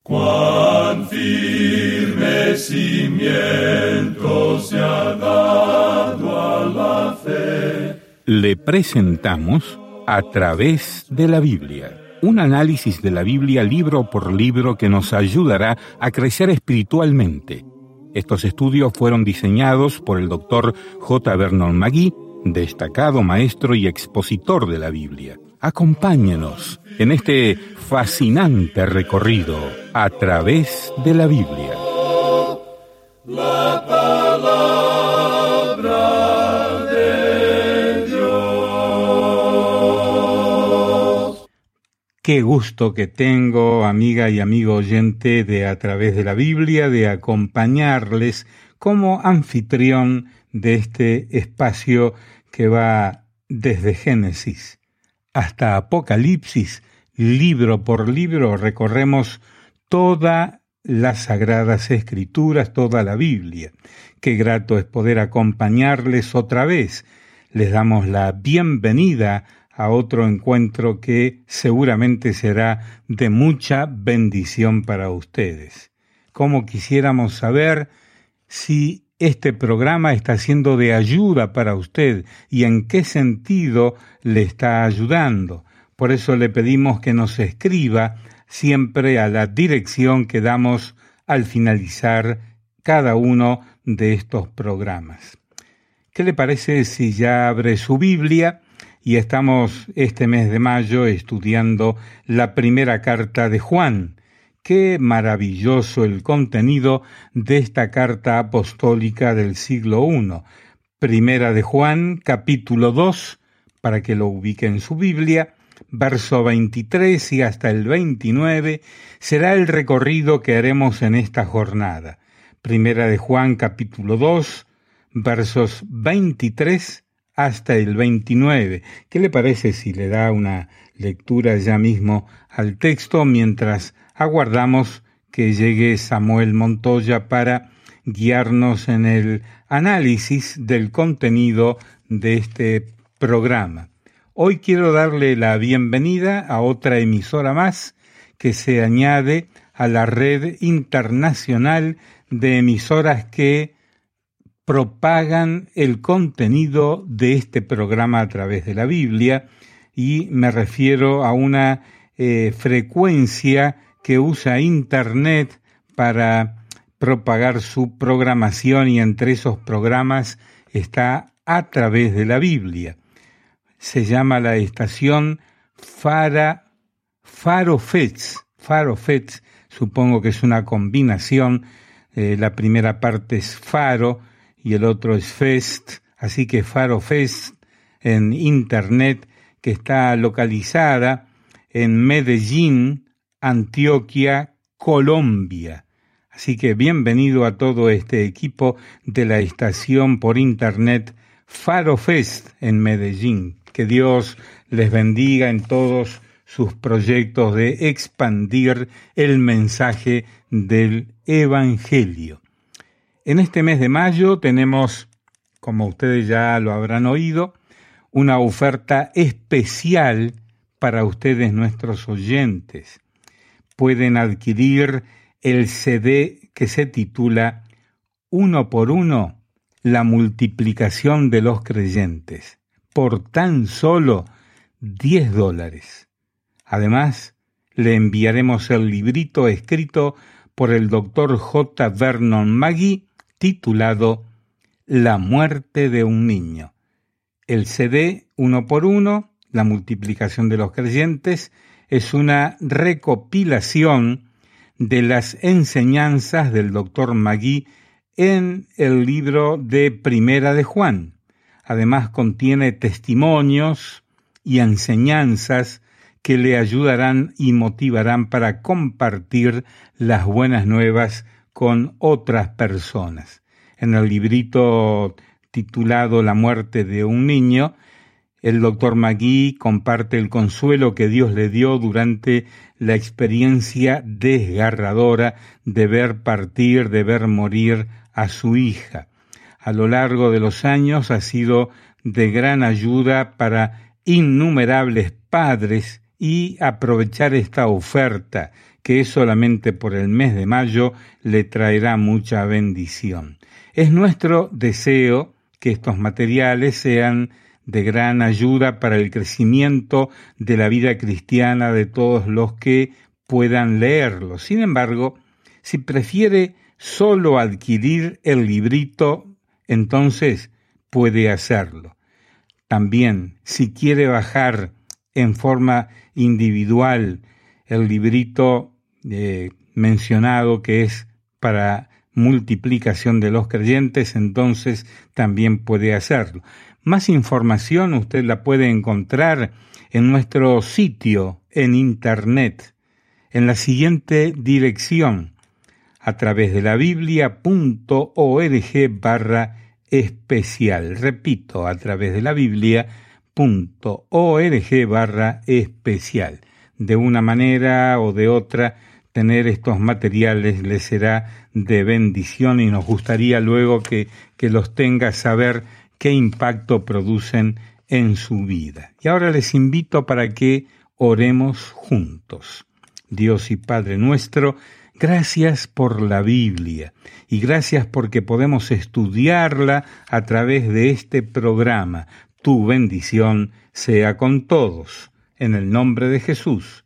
Cuán firme cimiento se ha dado a la fe. Le presentamos A través de la Biblia, un análisis de la Biblia libro por libro que nos ayudará a crecer espiritualmente. Estos estudios fueron diseñados por el Dr. J. Vernon McGee, destacado maestro y expositor de la Biblia. Acompáñenos en este fascinante recorrido a través de la Biblia. La palabra de Dios. Qué gusto que tengo, amiga y amigo oyente de A través de la Biblia, de acompañarles como anfitrión de este espacio que va desde Génesis hasta Apocalipsis. Libro por libro recorremos todas las Sagradas Escrituras, toda la Biblia. Qué grato es poder acompañarles otra vez. Les damos la bienvenida a otro encuentro que seguramente será de mucha bendición para ustedes. Como quisiéramos saber si este programa está siendo de ayuda para usted y en qué sentido le está ayudando. Por eso le pedimos que nos escriba siempre a la dirección que damos al finalizar cada uno de estos programas. ¿Qué le parece si ya abre su Biblia? Y estamos este mes de mayo estudiando la primera carta de Juan. Qué maravilloso el contenido de esta carta apostólica del siglo I. Primera de Juan, capítulo 2, para que lo ubique en su Biblia, verso 23 y hasta el 29, será el recorrido que haremos en esta jornada. Primera de Juan, capítulo 2, versos 23 hasta el 29. ¿Qué le parece si le da una lectura ya mismo al texto mientras aguardamos que llegue Samuel Montoya para guiarnos en el análisis del contenido de este programa? Hoy quiero darle la bienvenida a otra emisora más que se añade a la red internacional de emisoras que propagan el contenido de este programa a través de la Biblia, y me refiero a una frecuencia que usa Internet para propagar su programación, y entre esos programas está A través de la Biblia. Se llama la estación Faro Fets, supongo que es una combinación, la primera parte es Faro y el otro es Fest, así que Faro Fest en Internet, que está localizada en Medellín, Antioquia, Colombia. Así que bienvenido a todo este equipo de la estación por Internet Faro Fest en Medellín. Que Dios les bendiga en todos sus proyectos de expandir el mensaje del Evangelio. En este mes de mayo tenemos, como ustedes ya lo habrán oído, una oferta especial para ustedes, nuestros oyentes. Pueden adquirir el CD que se titula Uno por Uno, la multiplicación de los creyentes, por tan solo $10. Además, le enviaremos el librito escrito por el Dr. J. Vernon McGee, titulado La muerte de un niño. El CD Uno por Uno, la multiplicación de los creyentes, es una recopilación de las enseñanzas del Dr. McGee en el libro de Primera de Juan. Además contiene testimonios y enseñanzas que le ayudarán y motivarán para compartir las buenas nuevas con otras personas. En el librito titulado La muerte de un niño, el Dr. McGee comparte el consuelo que Dios le dio durante la experiencia desgarradora de ver partir, de ver morir a su hija. A lo largo de los años ha sido de gran ayuda para innumerables padres, y aprovechar esta oferta que es solamente por el mes de mayo, le traerá mucha bendición. Es nuestro deseo que estos materiales sean de gran ayuda para el crecimiento de la vida cristiana de todos los que puedan leerlo. Sin embargo, si prefiere solo adquirir el librito, entonces puede hacerlo. También, si quiere bajar en forma individual el librito mencionado que es para multiplicación de los creyentes, entonces también puede hacerlo. Más información usted la puede encontrar en nuestro sitio en internet, en la siguiente dirección, a través de la biblia.org/especial. Repito, a través de la biblia.org/especial. De una manera o de otra, tener estos materiales le será de bendición y nos gustaría luego que los tenga, saber qué impacto producen en su vida. Y ahora les invito para que oremos juntos. Dios y Padre nuestro, gracias por la Biblia y gracias porque podemos estudiarla a través de este programa. Tu bendición sea con todos. En el nombre de Jesús.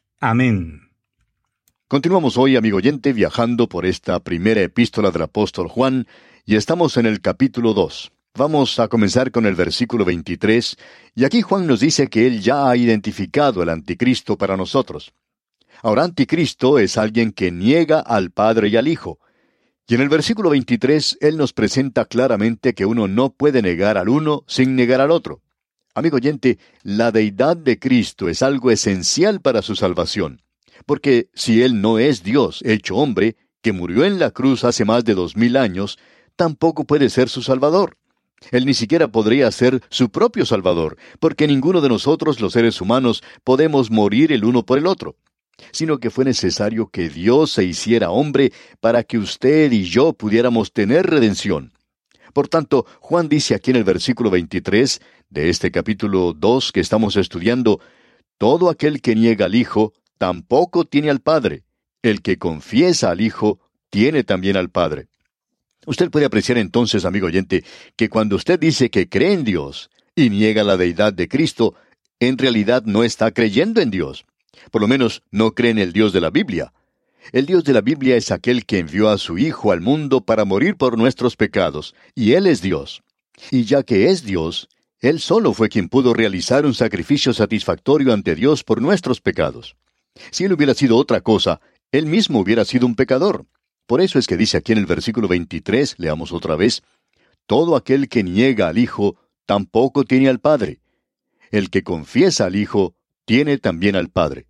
Amén. Continuamos hoy, amigo oyente, viajando por esta primera epístola del apóstol Juan, y estamos en el capítulo 2. Vamos a comenzar con el versículo 23, y aquí Juan nos dice que él ya ha identificado al anticristo para nosotros. Ahora, anticristo es alguien que niega al Padre y al Hijo. Y en el versículo 23, él nos presenta claramente que uno no puede negar al uno sin negar al otro. Amigo oyente, la deidad de Cristo es algo esencial para su salvación. Porque si Él no es Dios hecho hombre, que murió en la cruz hace más de 2000 años, tampoco puede ser su Salvador. Él ni siquiera podría ser su propio Salvador, porque ninguno de nosotros, los seres humanos, podemos morir el uno por el otro. Sino que fue necesario que Dios se hiciera hombre para que usted y yo pudiéramos tener redención. Por tanto, Juan dice aquí en el versículo 23 de este capítulo 2 que estamos estudiando, todo aquel que niega al Hijo, tampoco tiene al Padre. El que confiesa al Hijo, tiene también al Padre. Usted puede apreciar entonces, amigo oyente, que cuando usted dice que cree en Dios y niega la deidad de Cristo, en realidad no está creyendo en Dios. Por lo menos no cree en el Dios de la Biblia. El Dios de la Biblia es aquel que envió a su Hijo al mundo para morir por nuestros pecados, y Él es Dios. Y ya que es Dios, Él solo fue quien pudo realizar un sacrificio satisfactorio ante Dios por nuestros pecados. Si Él hubiera sido otra cosa, Él mismo hubiera sido un pecador. Por eso es que dice aquí en el versículo 23, leamos otra vez, todo aquel que niega al Hijo, tampoco tiene al Padre. El que confiesa al Hijo, tiene también al Padre.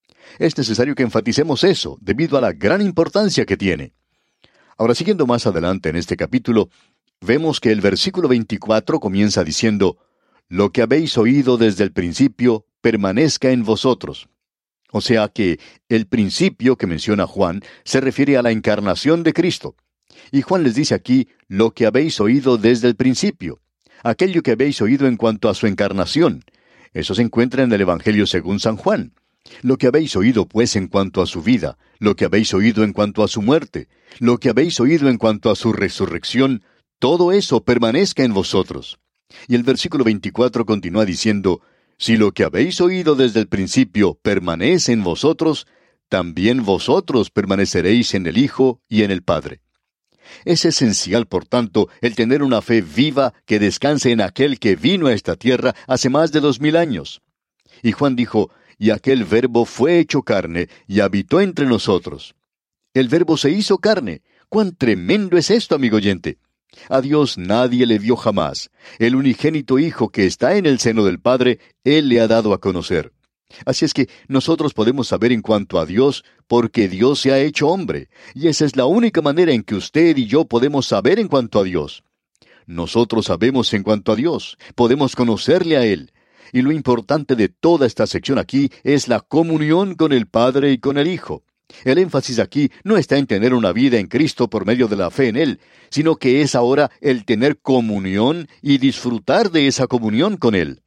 Es necesario que enfaticemos eso, debido a la gran importancia que tiene. Ahora, siguiendo más adelante en este capítulo, vemos que el versículo 24 comienza diciendo, lo que habéis oído desde el principio, permanezca en vosotros. O sea que el principio que menciona Juan se refiere a la encarnación de Cristo. Y Juan les dice aquí, lo que habéis oído desde el principio, aquello que habéis oído en cuanto a su encarnación. Eso se encuentra en el Evangelio según San Juan. Lo que habéis oído, pues, en cuanto a su vida, lo que habéis oído en cuanto a su muerte, lo que habéis oído en cuanto a su resurrección, todo eso permanezca en vosotros. Y el versículo 24 continúa diciendo, si lo que habéis oído desde el principio permanece en vosotros, también vosotros permaneceréis en el Hijo y en el Padre. Es esencial, por tanto, el tener una fe viva que descanse en aquel que vino a esta tierra hace más de 2000 años. Y Juan dijo, y aquel Verbo fue hecho carne y habitó entre nosotros. El Verbo se hizo carne. ¡Cuán tremendo es esto, amigo oyente! A Dios nadie le vio jamás. El unigénito Hijo que está en el seno del Padre, Él le ha dado a conocer. Así es que nosotros podemos saber en cuanto a Dios, porque Dios se ha hecho hombre, y esa es la única manera en que usted y yo podemos saber en cuanto a Dios. Nosotros sabemos en cuanto a Dios, podemos conocerle a Él. Y lo importante de toda esta sección aquí es la comunión con el Padre y con el Hijo. El énfasis aquí no está en tener una vida en Cristo por medio de la fe en Él, sino que es ahora el tener comunión y disfrutar de esa comunión con Él.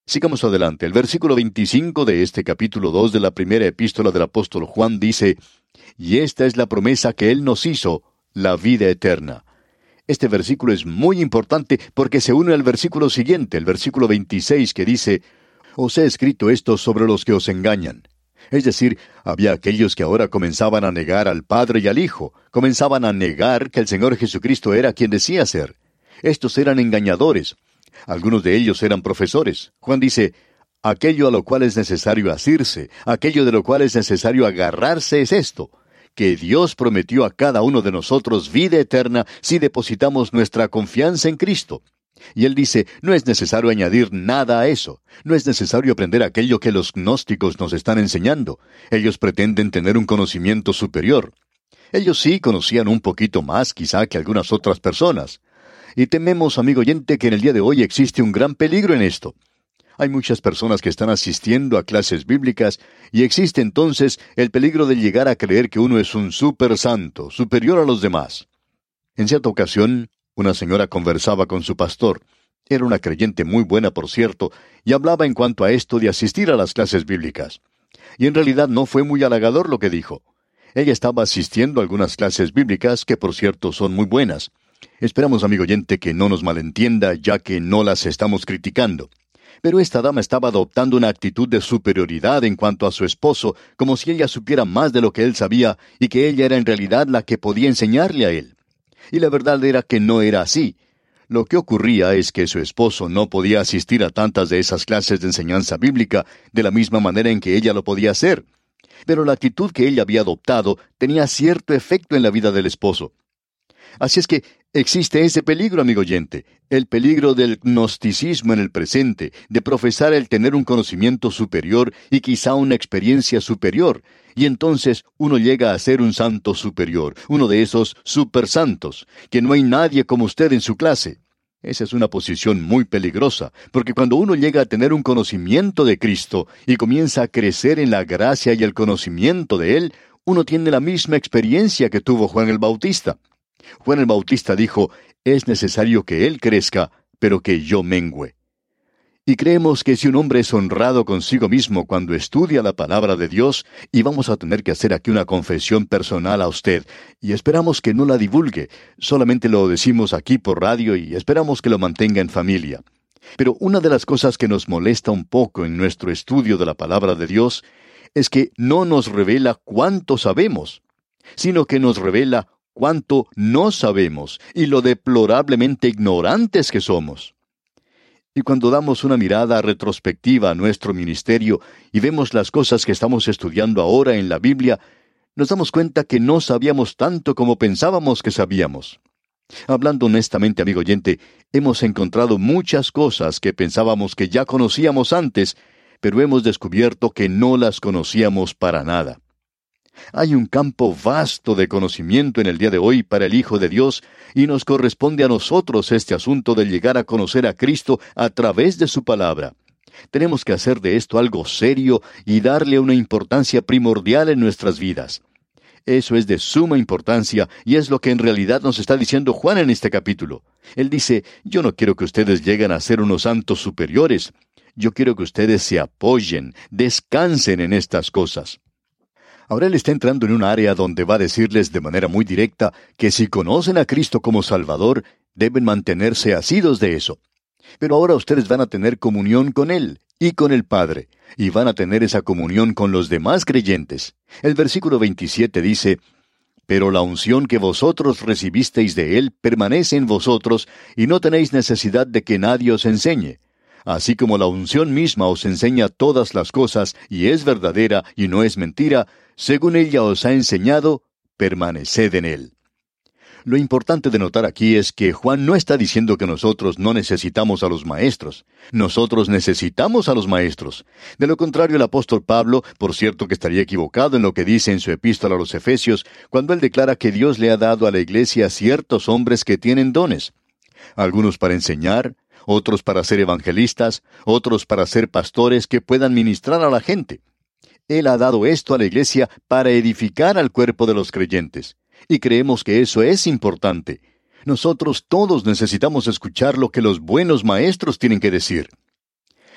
Sigamos adelante. El versículo 25 de este capítulo 2 de la primera epístola del apóstol Juan dice, «Y esta es la promesa que Él nos hizo, la vida eterna». Este versículo es muy importante porque se une al versículo siguiente, el versículo 26, que dice, «Os he escrito esto sobre los que os engañan». Es decir, había aquellos que ahora comenzaban a negar al Padre y al Hijo, comenzaban a negar que el Señor Jesucristo era quien decía ser. Estos eran engañadores. Algunos de ellos eran profesores. Juan dice, aquello a lo cual es necesario asirse, aquello de lo cual es necesario agarrarse es esto, que Dios prometió a cada uno de nosotros vida eterna si depositamos nuestra confianza en Cristo. Y él dice, no es necesario añadir nada a eso. No es necesario aprender aquello que los gnósticos nos están enseñando. Ellos pretenden tener un conocimiento superior. Ellos sí conocían un poquito más quizá que algunas otras personas. Y tememos, amigo oyente, que en el día de hoy existe un gran peligro en esto. Hay muchas personas que están asistiendo a clases bíblicas y existe entonces el peligro de llegar a creer que uno es un super santo, superior a los demás. En cierta ocasión, una señora conversaba con su pastor. Era una creyente muy buena, por cierto, y hablaba en cuanto a esto de asistir a las clases bíblicas. Y en realidad no fue muy halagador lo que dijo. Ella estaba asistiendo a algunas clases bíblicas que, por cierto, son muy buenas. Esperamos, amigo oyente, que no nos malentienda, ya que no las estamos criticando. Pero esta dama estaba adoptando una actitud de superioridad en cuanto a su esposo, como si ella supiera más de lo que él sabía y que ella era en realidad la que podía enseñarle a él. Y la verdad era que no era así. Lo que ocurría es que su esposo no podía asistir a tantas de esas clases de enseñanza bíblica de la misma manera en que ella lo podía hacer. Pero la actitud que ella había adoptado tenía cierto efecto en la vida del esposo. Así es que existe ese peligro, amigo oyente, el peligro del gnosticismo en el presente, de profesar el tener un conocimiento superior y quizá una experiencia superior, y entonces uno llega a ser un santo superior, uno de esos supersantos, que no hay nadie como usted en su clase. Esa es una posición muy peligrosa, porque cuando uno llega a tener un conocimiento de Cristo y comienza a crecer en la gracia y el conocimiento de Él, uno tiene la misma experiencia que tuvo Juan el Bautista. Juan el Bautista dijo, es necesario que Él crezca, pero que yo mengüe. Y creemos que si un hombre es honrado consigo mismo cuando estudia la palabra de Dios, y vamos a tener que hacer aquí una confesión personal a usted, y esperamos que no la divulgue, solamente lo decimos aquí por radio y esperamos que lo mantenga en familia. Pero una de las cosas que nos molesta un poco en nuestro estudio de la palabra de Dios es que no nos revela cuánto sabemos, sino que nos revela cuánto no sabemos y lo deplorablemente ignorantes que somos. Y cuando damos una mirada retrospectiva a nuestro ministerio y vemos las cosas que estamos estudiando ahora en la Biblia, nos damos cuenta que no sabíamos tanto como pensábamos que sabíamos. Hablando honestamente, amigo oyente, hemos encontrado muchas cosas que pensábamos que ya conocíamos antes, pero hemos descubierto que no las conocíamos para nada. Hay un campo vasto de conocimiento en el día de hoy para el Hijo de Dios, y nos corresponde a nosotros este asunto de llegar a conocer a Cristo a través de su palabra. Tenemos que hacer de esto algo serio y darle una importancia primordial en nuestras vidas. Eso es de suma importancia y es lo que en realidad nos está diciendo Juan en este capítulo. Él dice, yo no quiero que ustedes lleguen a ser unos santos superiores. Yo quiero que ustedes se apoyen, descansen en estas cosas. Ahora él está entrando en un área donde va a decirles de manera muy directa que si conocen a Cristo como Salvador, deben mantenerse asidos de eso. Pero ahora ustedes van a tener comunión con Él y con el Padre, y van a tener esa comunión con los demás creyentes. El versículo 27 dice, «Pero la unción que vosotros recibisteis de Él permanece en vosotros, y no tenéis necesidad de que nadie os enseñe. Así como la unción misma os enseña todas las cosas, y es verdadera y no es mentira, según ella os ha enseñado, permaneced en Él». Lo importante de notar aquí es que Juan no está diciendo que nosotros no necesitamos a los maestros. Nosotros necesitamos a los maestros. De lo contrario, el apóstol Pablo, por cierto que estaría equivocado en lo que dice en su epístola a los Efesios, cuando él declara que Dios le ha dado a la iglesia ciertos hombres que tienen dones. Algunos para enseñar, otros para ser evangelistas, otros para ser pastores que puedan ministrar a la gente. Él ha dado esto a la iglesia para edificar al cuerpo de los creyentes. Y creemos que eso es importante. Nosotros todos necesitamos escuchar lo que los buenos maestros tienen que decir.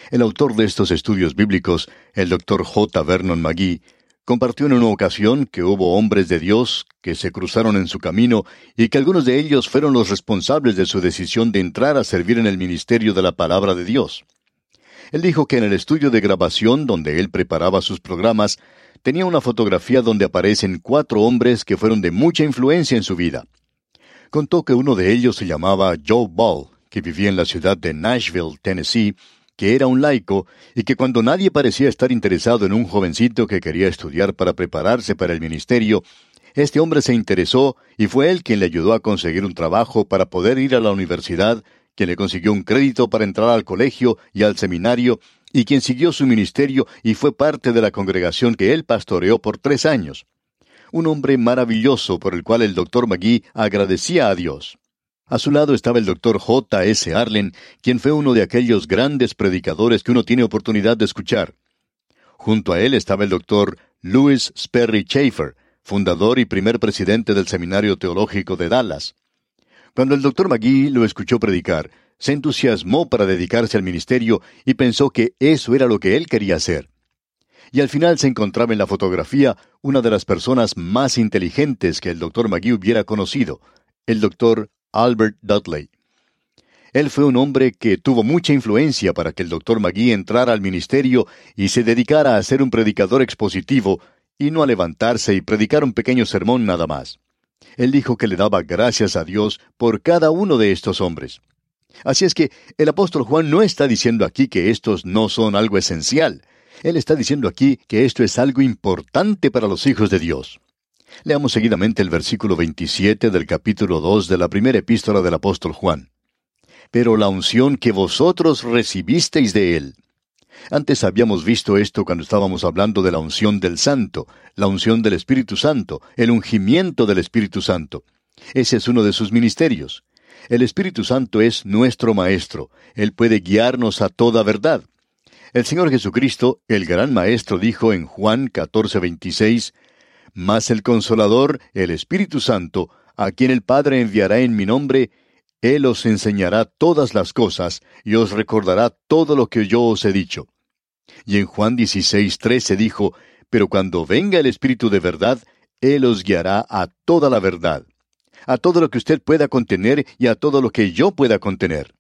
El autor de estos estudios bíblicos, el Dr. J. Vernon McGee, compartió en una ocasión que hubo hombres de Dios que se cruzaron en su camino y que algunos de ellos fueron los responsables de su decisión de entrar a servir en el ministerio de la palabra de Dios. Él dijo que en el estudio de grabación donde él preparaba sus programas, tenía una fotografía donde aparecen 4 hombres que fueron de mucha influencia en su vida. Contó que uno de ellos se llamaba Joe Ball, que vivía en la ciudad de Nashville, Tennessee, que era un laico y que cuando nadie parecía estar interesado en un jovencito que quería estudiar para prepararse para el ministerio, este hombre se interesó y fue él quien le ayudó a conseguir un trabajo para poder ir a la universidad, quien le consiguió un crédito para entrar al colegio y al seminario, y quien siguió su ministerio y fue parte de la congregación que él pastoreó por 3 años. Un hombre maravilloso por el cual el Dr. McGee agradecía a Dios. A su lado estaba el Dr. J. S. Arlen, quien fue uno de aquellos grandes predicadores que uno tiene oportunidad de escuchar. Junto a él estaba el Dr. Louis Sperry Chafer, fundador y primer presidente del Seminario Teológico de Dallas. Cuando el Dr. McGee lo escuchó predicar, se entusiasmó para dedicarse al ministerio y pensó que eso era lo que él quería hacer. Y al final se encontraba en la fotografía una de las personas más inteligentes que el Dr. McGee hubiera conocido, el Dr. Albert Dudley. Él fue un hombre que tuvo mucha influencia para que el Dr. McGee entrara al ministerio y se dedicara a ser un predicador expositivo y no a levantarse y predicar un pequeño sermón nada más. Él dijo que le daba gracias a Dios por cada uno de estos hombres. Así es que el apóstol Juan no está diciendo aquí que estos no son algo esencial. Él está diciendo aquí que esto es algo importante para los hijos de Dios. Leamos seguidamente el versículo 27 del capítulo 2 de la primera epístola del apóstol Juan. Pero la unción que vosotros recibisteis de él. Antes habíamos visto esto cuando estábamos hablando de la unción del Santo, la unción del Espíritu Santo, el ungimiento del Espíritu Santo. Ese es uno de sus ministerios. El Espíritu Santo es nuestro Maestro. Él puede guiarnos a toda verdad. El Señor Jesucristo, el gran Maestro, dijo en Juan 14:26, «Mas el Consolador, el Espíritu Santo, a quien el Padre enviará en mi nombre, Él os enseñará todas las cosas y os recordará todo lo que yo os he dicho». Y en Juan 16:13 dijo, «Pero cuando venga el Espíritu de verdad, Él os guiará a toda la verdad». A todo lo que usted pueda contener y a todo lo que yo pueda contener.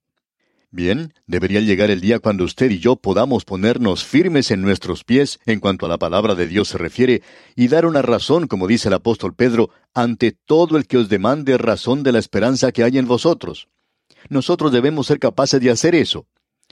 Bien, debería llegar el día cuando usted y yo podamos ponernos firmes en nuestros pies en cuanto a la palabra de Dios se refiere y dar una razón, como dice el apóstol Pedro, ante todo el que os demande razón de la esperanza que hay en vosotros. Nosotros debemos ser capaces de hacer eso.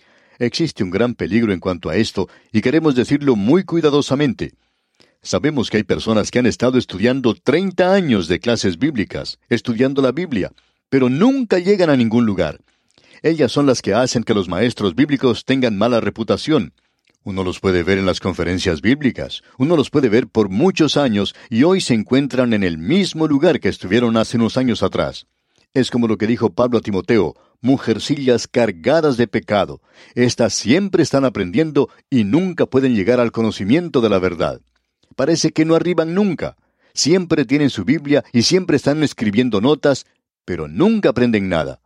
Existe un gran peligro en cuanto a esto y queremos decirlo muy cuidadosamente. Sabemos que hay personas que han estado estudiando 30 años de clases bíblicas, estudiando la Biblia, pero nunca llegan a ningún lugar. Ellas son las que hacen que los maestros bíblicos tengan mala reputación. Uno los puede ver en las conferencias bíblicas, uno los puede ver por muchos años y hoy se encuentran en el mismo lugar que estuvieron hace unos años atrás. Es como lo que dijo Pablo a Timoteo, mujercillas cargadas de pecado. Estas siempre están aprendiendo y nunca pueden llegar al conocimiento de la verdad. Parece que no arriban nunca. Siempre tienen su Biblia y siempre están escribiendo notas, pero nunca aprenden nada.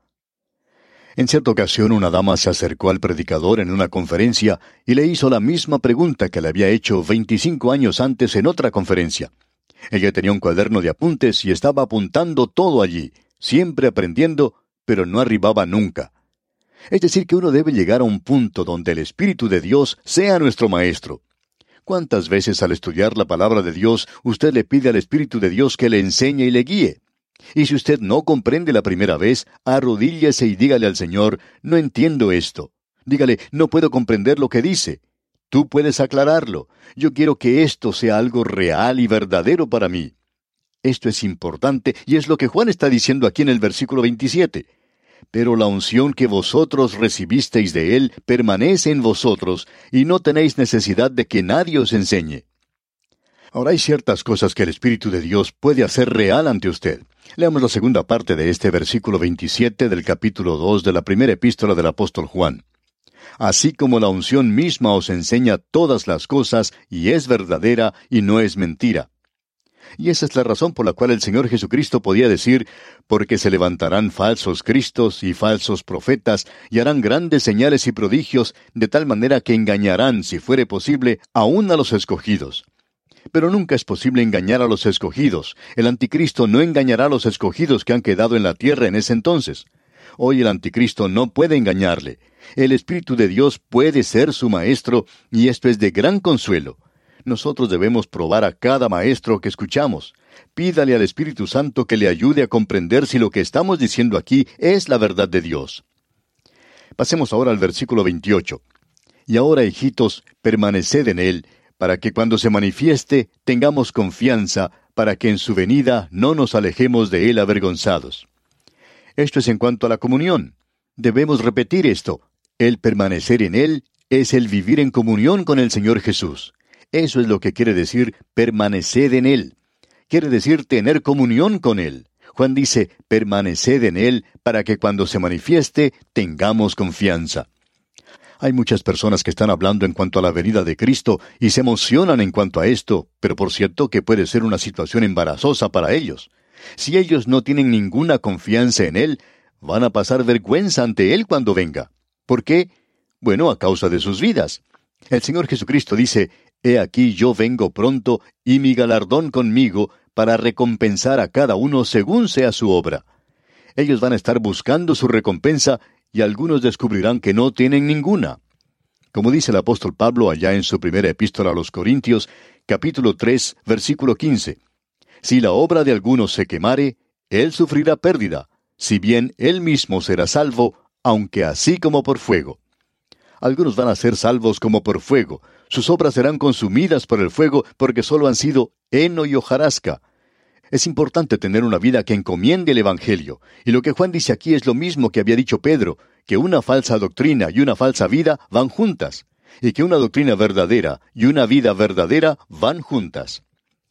En cierta ocasión una dama se acercó al predicador en una conferencia y le hizo la misma pregunta que le había hecho 25 años antes en otra conferencia. Ella tenía un cuaderno de apuntes y estaba apuntando todo allí, siempre aprendiendo, pero no arribaba nunca. Es decir, que uno debe llegar a un punto donde el Espíritu de Dios sea nuestro maestro. ¿Cuántas veces al estudiar la palabra de Dios usted le pide al Espíritu de Dios que le enseñe y le guíe? Y si usted no comprende la primera vez, arrodíllese y dígale al Señor, no entiendo esto. Dígale, no puedo comprender lo que dice. Tú puedes aclararlo. Yo quiero que esto sea algo real y verdadero para mí. Esto es importante y es lo que Juan está diciendo aquí en el versículo 27. Pero la unción que vosotros recibisteis de Él permanece en vosotros, y no tenéis necesidad de que nadie os enseñe. Ahora hay ciertas cosas que el Espíritu de Dios puede hacer real ante usted. Leamos la segunda parte de este versículo 27 del capítulo 2 de la primera epístola del apóstol Juan. Así como la unción misma os enseña todas las cosas, y es verdadera y no es mentira. Y esa es la razón por la cual el Señor Jesucristo podía decir, porque se levantarán falsos cristos y falsos profetas, y harán grandes señales y prodigios, de tal manera que engañarán, si fuere posible, aún a los escogidos. Pero nunca es posible engañar a los escogidos. El anticristo no engañará a los escogidos que han quedado en la tierra en ese entonces. Hoy el anticristo no puede engañarle. El Espíritu de Dios puede ser su maestro, y esto es de gran consuelo. Nosotros debemos probar a cada maestro que escuchamos. Pídale al Espíritu Santo que le ayude a comprender si lo que estamos diciendo aquí es la verdad de Dios. Pasemos ahora al versículo 28. Y ahora, hijitos, permaneced en Él, para que cuando se manifieste tengamos confianza, para que en su venida no nos alejemos de Él avergonzados. Esto es en cuanto a la comunión. Debemos repetir esto. El permanecer en Él es el vivir en comunión con el Señor Jesús. Eso es lo que quiere decir permaneced en Él. Quiere decir tener comunión con Él. Juan dice, permaneced en Él para que cuando se manifieste tengamos confianza. Hay muchas personas que están hablando en cuanto a la venida de Cristo y se emocionan en cuanto a esto, pero por cierto que puede ser una situación embarazosa para ellos. Si ellos no tienen ninguna confianza en Él, van a pasar vergüenza ante Él cuando venga. ¿Por qué? Bueno, a causa de sus vidas. El Señor Jesucristo dice, He aquí yo vengo pronto, y mi galardón conmigo, para recompensar a cada uno según sea su obra. Ellos van a estar buscando su recompensa, y algunos descubrirán que no tienen ninguna. Como dice el apóstol Pablo allá en su primera epístola a los Corintios, capítulo 3, versículo 15. Si la obra de alguno se quemare, él sufrirá pérdida, si bien él mismo será salvo, aunque así como por fuego. Algunos van a ser salvos como por fuego. Sus obras serán consumidas por el fuego porque solo han sido heno y hojarasca. Es importante tener una vida que encomiende el Evangelio. Y lo que Juan dice aquí es lo mismo que había dicho Pedro, que una falsa doctrina y una falsa vida van juntas, y que una doctrina verdadera y una vida verdadera van juntas.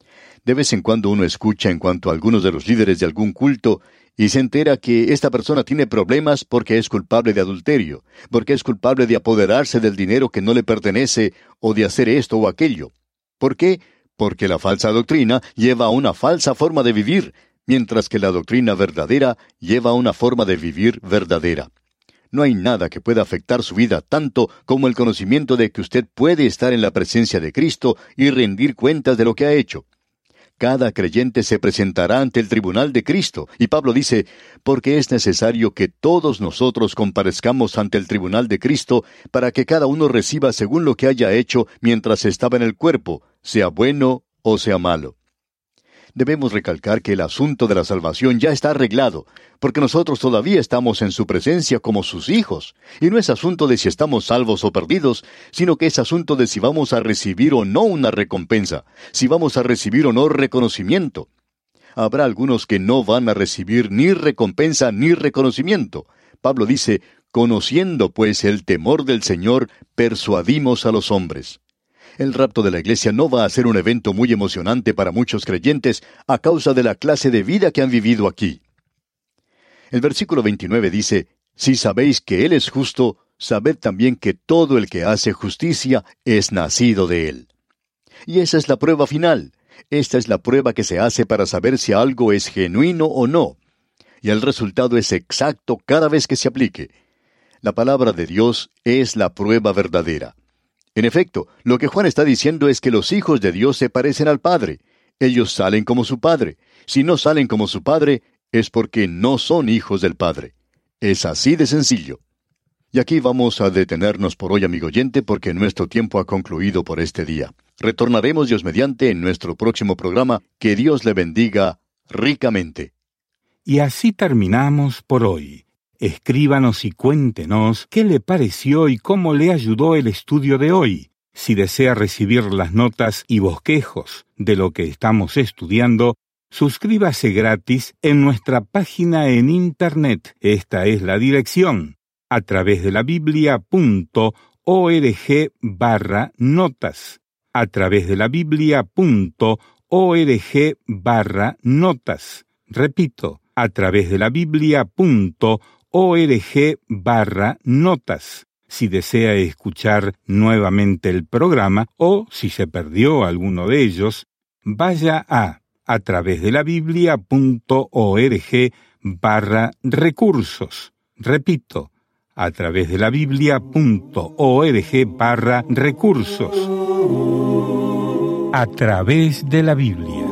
De vez en cuando uno escucha en cuanto a algunos de los líderes de algún culto, y se entera que esta persona tiene problemas porque es culpable de adulterio, porque es culpable de apoderarse del dinero que no le pertenece, o de hacer esto o aquello. ¿Por qué? Porque la falsa doctrina lleva a una falsa forma de vivir, mientras que la doctrina verdadera lleva a una forma de vivir verdadera. No hay nada que pueda afectar su vida tanto como el conocimiento de que usted puede estar en la presencia de Cristo y rendir cuentas de lo que ha hecho. Cada creyente se presentará ante el tribunal de Cristo, y Pablo dice, porque es necesario que todos nosotros comparezcamos ante el tribunal de Cristo para que cada uno reciba según lo que haya hecho mientras estaba en el cuerpo, sea bueno o sea malo. Debemos recalcar que el asunto de la salvación ya está arreglado, porque nosotros todavía estamos en su presencia como sus hijos, y no es asunto de si estamos salvos o perdidos, sino que es asunto de si vamos a recibir o no una recompensa, si vamos a recibir o no reconocimiento. Habrá algunos que no van a recibir ni recompensa ni reconocimiento. Pablo dice, conociendo pues el temor del Señor, persuadimos a los hombres. El rapto de la iglesia no va a ser un evento muy emocionante para muchos creyentes a causa de la clase de vida que han vivido aquí. El versículo 29 dice, si sabéis que Él es justo, sabed también que todo el que hace justicia es nacido de Él. Y esa es la prueba final. Esta es la prueba que se hace para saber si algo es genuino o no. Y el resultado es exacto cada vez que se aplique. La palabra de Dios es la prueba verdadera. En efecto, lo que Juan está diciendo es que los hijos de Dios se parecen al Padre. Ellos salen como su Padre. Si no salen como su Padre, es porque no son hijos del Padre. Es así de sencillo. Y aquí vamos a detenernos por hoy, amigo oyente, porque nuestro tiempo ha concluido por este día. Retornaremos Dios mediante en nuestro próximo programa. Que Dios le bendiga ricamente. Y así terminamos por hoy. Escríbanos y cuéntenos qué le pareció y cómo le ayudó el estudio de hoy. Si desea recibir las notas y bosquejos de lo que estamos estudiando, suscríbase gratis en nuestra página en Internet. Esta es la dirección, a través de la biblia.org/notas. A través de la biblia.org/notas. Repito, a través de la biblia.org/notas. Si desea escuchar nuevamente el programa o si se perdió alguno de ellos, vaya a a través de la Biblia.org/recursos. Repito, a través de la Biblia.org/recursos. A través de la Biblia.